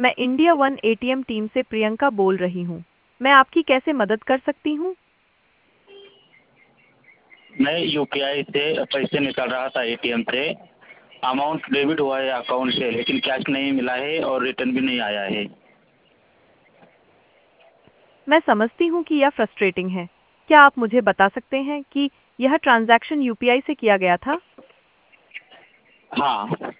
मैं India one ATM team से प्रियंका बोल रही हूँ। मैं आपकी कैसे मदद कर सकती हूँ? मैं यूपीआई से पैसे निकाल रहा था एटीएम से। अमाउंट डेबिट हुआ है अकाउंट से, लेकिन कैश नहीं मिला है और रिटर्न भी नहीं आया है। मैं समझती हूँ कि यह फ्रस्ट्रेटिंग है। क्या आप मुझे बता सकते हैं कि यह ट्रांजैक्शन यूपीआई से किया गया था? हाँ।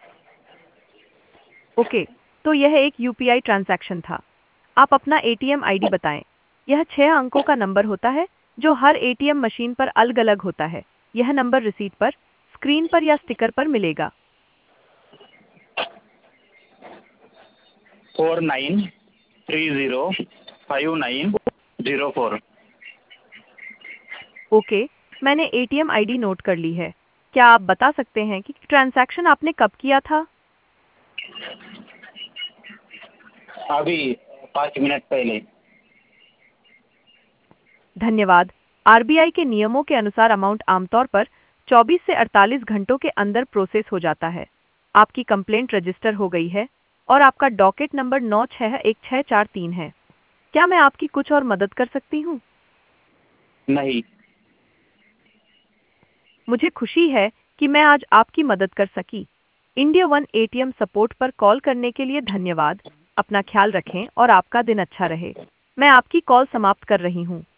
ओके, तो यह एक यूपीआई ट्रांजैक्शन था। आप अपना एटीएम आईडी बताएं। यह 6 अंकों का नंबर होता है जो हर एटीएम मशीन पर अलग-अलग होता है। यह नंबर रिसीट पर, स्क्रीन पर या स्टिकर पर मिलेगा। 49305904। ओके, मैंने एटीएम आईडी नोट कर ली है। क्या आप बता सकते हैं कि ट्रांजैक्शन आपने कब किया था? अभी 5 मिनट पहले। धन्यवाद। आरबीआई के नियमों के अनुसार अमाउंट आमतौर पर 24 से 48 घंटों के अंदर प्रोसेस हो जाता है। आपकी कंप्लेंट रजिस्टर हो गई है और आपका डॉकेट नंबर 961643 है। क्या मैं आपकी कुछ और मदद कर सकती हूँ? नहीं। मुझे खुशी है कि मैं आज आपकी मदद कर सकी। इंडिया वन एटीएम सपोर्ट पर कॉल करने के लिए धन्यवाद। अपना ख्याल रखें और आपका दिन अच्छा रहे। मैं आपकी कॉल समाप्त कर रही हूँ।